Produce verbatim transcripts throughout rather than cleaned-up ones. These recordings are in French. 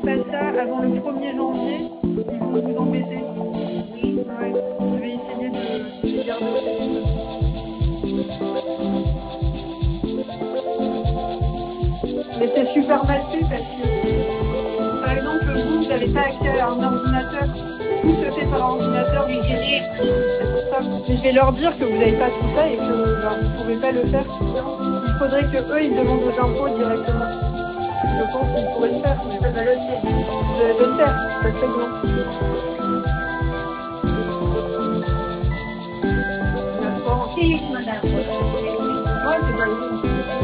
pas ça avant le premier janvier, ils vont vous embêter. Oui. Ouais, je vais essayer de, de les garder au téléphone. Mais c'est super mal fait parce que, par exemple, vous, vous n'avez pas accès à un ordinateur. Tout se fait par ordinateur. Oui, j'ai dit. C'est pour ça. Mais je vais leur dire que vous n'avez pas tout ça et que bah, vous ne pouvez pas le faire. Il faudrait que eux, ils demandent aux impôts directement. Je pense qu'ils pourraient le faire. Mais Ça va le faire. vous allez le faire, ça serait bien. D'accord. Si, madame. Ouais, c'est pas grave.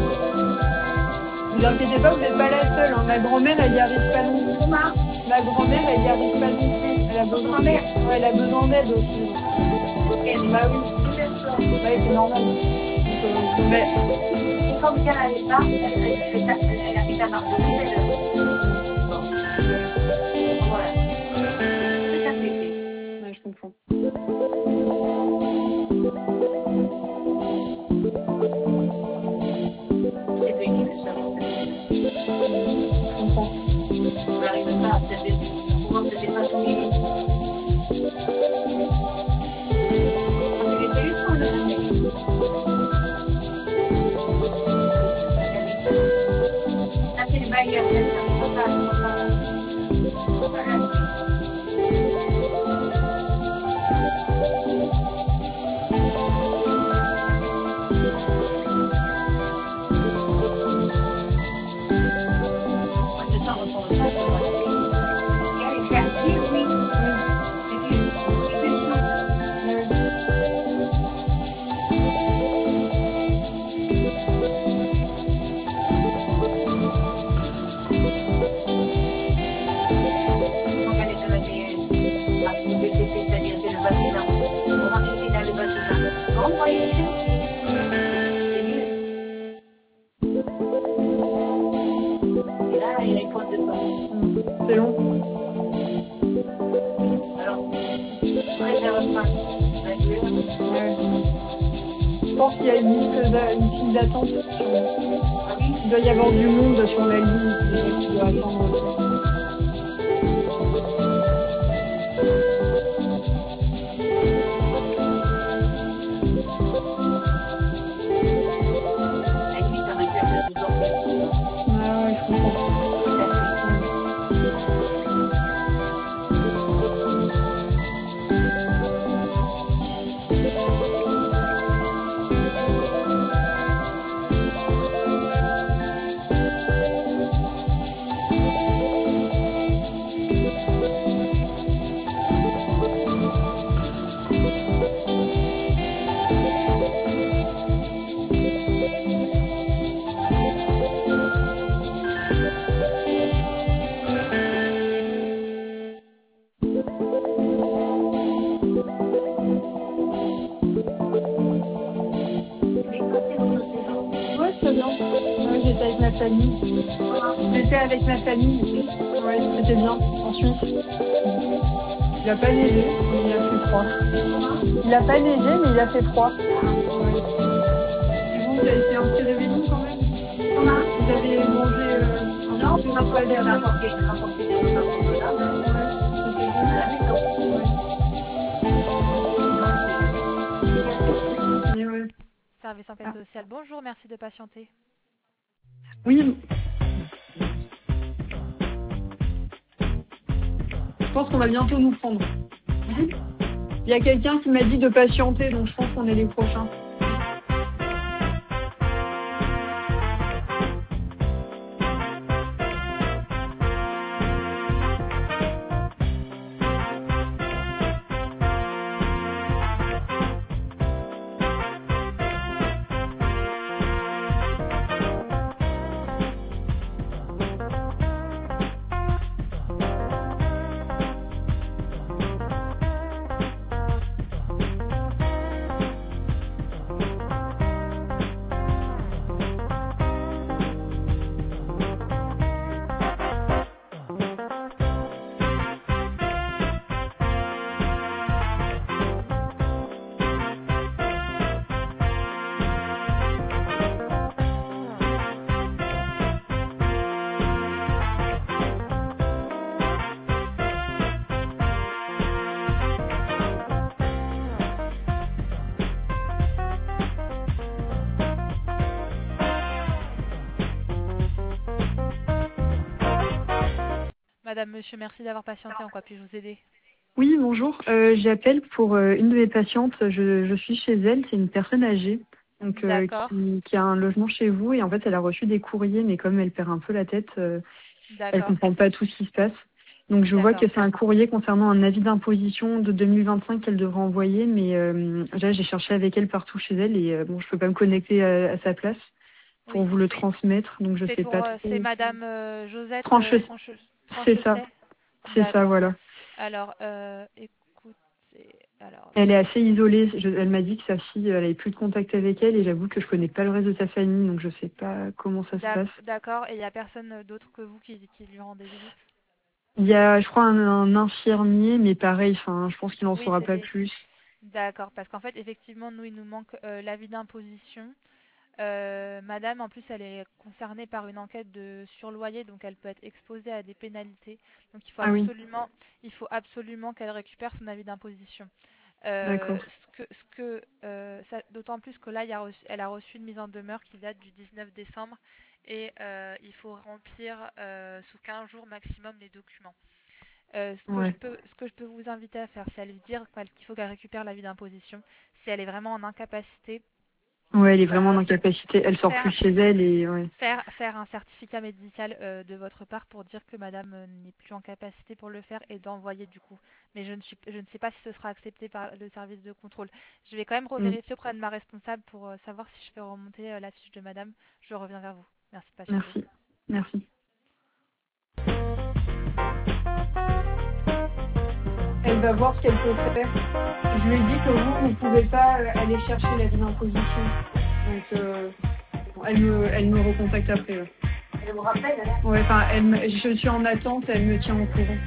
Vous inquiétez pas, vous n'êtes pas la seule. Hein. Ma grand-mère, elle y arrive pas non plus. Comment? Ma grand-mère, elle y arrive pas non plus. Elle a besoin Grand-mère. ouais, elle a besoin d'aide aussi. Ok. Bah oui, bah, c'est normal. Donc, euh, mais Et comme elle n'avait pas, elle, elle, elle, elle, elle habite à Marseille, elle. Bon. Voilà. Tout à fait. ouais, je comprends. C'est pénible, ça. Je comprends. On n'arrive pas à se dé- comment se dépatouiller. On fait les téléphones, là, mais- Ça, c'est le bailleur, ça, ça, ça, ça, ça, ça, ça. Moi, je sens répondre ça, ça va aller. Elle est fertile, oui. Et puis, et puis, non. On va les donner à ce B T P, c'est-à-dire c'est le bâtiment. On va chercher dans le bâtiment. Bon, voyez, c'est mieux. Et là, ils répondent pas. C'est long. Alors, on réserve pas. Ouais. Je pense qu'il y a une liste d'a- une file d'attente. sûrement. Ah oui, Il doit y avoir du monde sur la ligne des gens qui doivent attendre aussi. à la limite, ça m'intéresse de vous dormir. Ah ouais, je comprends. Tout à fait. Mais quand c'est votre séjour, Ouais, très bien. Ouais, j'étais avec ma famille. comment? J'étais avec ma famille. Ouais, c'était bien. En Suisse. Il a pas neigé, mais il a fait froid. Il a pas neigé, mais il a fait froid. Ouais. Et vous, vous avez fait un petit réveillon quand même? Comment? Vous avez mangé euh, un Non, petit on peu a de porté, on a poisson? porté, on a porté des repas convenables. Ouais, Et on a la maison. c'était mais ouais. Service enquête Ah. sociale, bonjour, merci de patienter. Oui. Je pense qu'on va bientôt nous prendre. Il y a quelqu'un qui m'a dit de patienter, donc je pense qu'on est les prochains. madame, monsieur, merci d'avoir patienté. En quoi puis-je vous aider? Oui, bonjour. Euh, j'appelle pour euh, une de mes patientes. Je, je suis chez elle. C'est une personne âgée donc euh, D'accord, qui, qui a un logement chez vous. Et en fait, elle a reçu des courriers, mais comme elle perd un peu la tête, euh, elle d'accord, comprend pas tout ce qui se passe. Donc, je vois d'accord. que c'est un courrier concernant un avis d'imposition de deux mille vingt-cinq qu'elle devra envoyer. Mais euh, là, j'ai cherché avec elle partout chez elle. Et euh, bon, je peux pas me connecter à, à sa place pour Oui, vous le transmettre. Donc, je c'est sais pour, pas euh, c'est trop. madame euh, Josette Tranche, euh, Franche, c'est ça. Franchesset. C'est ça, D'accord. voilà. Alors, euh, écoutez, alors, Elle est assez isolée. Je- elle m'a dit que sa fille, elle avait plus de contact avec elle et j'avoue que je connais pas le reste de sa famille, donc je sais pas comment ça se d'ac- passe. d'accord, et il n'y a personne d'autre que vous qui, qui lui rendez visite? Il y a, je crois, un, un infirmier, mais pareil, enfin, je pense qu'il en Oui, saura c'est pas les... plus. D'accord, parce qu'en fait, effectivement, nous, il nous manque euh, l'avis d'imposition. Euh, madame, en plus, elle est concernée par une enquête de surloyer, donc elle peut être exposée à des pénalités. Donc il faut Ah oui, absolument, il faut absolument qu'elle récupère son avis d'imposition. Euh, d'accord. ce que, ce que, euh, ça- d'autant plus que là, il y a reçu- elle a reçu une mise en demeure qui date du dix-neuf décembre et euh, il faut remplir euh, sous quinze jours maximum les documents. Euh, ce que je Ouais. peux, ce que je peux vous inviter à faire, c'est à lui dire qu'elle- qu'il faut qu'elle récupère l'avis d'imposition. Si elle est vraiment en incapacité, Ouais, elle est vraiment en euh, incapacité. Elle sort plus faire, chez elle et ouais. faire, faire un certificat médical euh, de votre part pour dire que madame euh, n'est plus en capacité pour le faire et d'envoyer du coup. Mais je ne, suis, je ne sais pas si ce sera accepté par le service de contrôle. Je vais quand même Mm. revérifier auprès de ma responsable pour euh, savoir si je fais remonter euh, la fiche de madame. Je reviens vers vous. Merci de patienter. Merci. Merci. Elle va voir ce qu'elle peut faire. Je lui ai dit que vous, vous pouvez pas euh, aller chercher l'avis d'imposition. Donc, euh, elle me, elle me recontacte après. Ouais, Je vous rappelle, hein. ouais, enfin, elle me- je suis en attente, elle me tient au courant.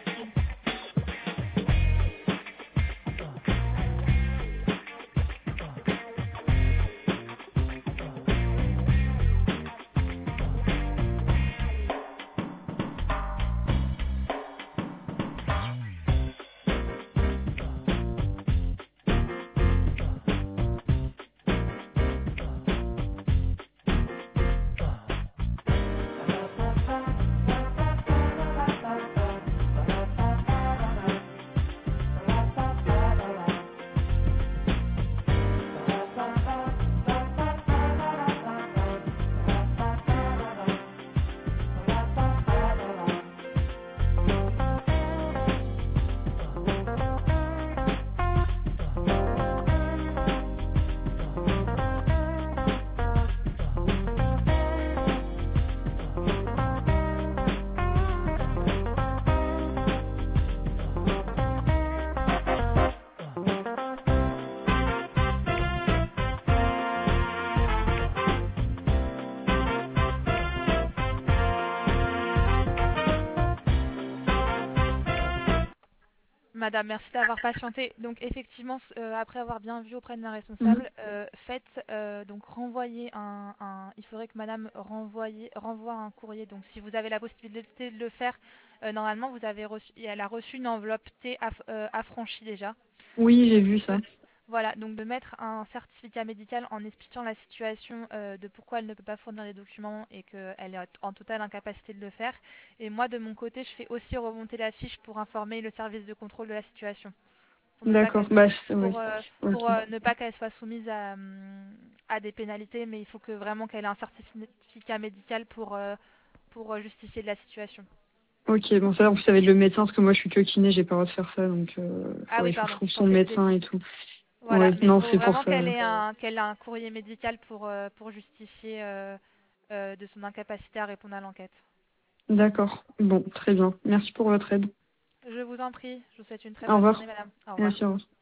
Madame, merci d'avoir patienté. Donc effectivement, s- euh, après avoir bien vu auprès de ma Mhm. responsable, euh, faites euh, donc renvoyer un, un- il faudrait que Madame renvoie, renvoie un courrier. Donc si vous avez la possibilité de le faire, euh, normalement vous avez reçu, elle a reçu une enveloppe T aff- euh, affranchie déjà. Oui, j'ai Donc vu ça. de, voilà, donc de mettre un certificat médical en expliquant la situation euh, de pourquoi elle ne peut pas fournir les documents et qu'elle est en totale incapacité de le faire. Et moi, de mon côté, je fais aussi remonter la fiche pour informer le service de contrôle de la situation. Pour ne pas D'accord. qu'elle Bah, je- ouais. pour, euh, Ok. pour euh, ne pas qu'elle soit soumise à, hum, à des pénalités, mais il faut que vraiment qu'elle ait un certificat médical pour, euh, pour euh, justifier de la situation. Ok, bon ça en plus ça va être le médecin parce que moi je suis que kiné, j'ai pas le droit de faire ça, donc euh, Ah ouais, oui, il faut que je pardon, trouve je son pensais que vous médecin étiez. et tout. Voilà, Ouais, mais il non, faut c'est pour vraiment ça. qu'elle ait un, qu'elle ait un courrier médical pour, euh, pour justifier euh, euh, de son incapacité à répondre à l'enquête. D'accord. Bon, très bien. Merci pour votre aide. Je vous en prie, je vous souhaite une très Au bonne revoir. journée, madame. Au revoir. Merci, au revoir.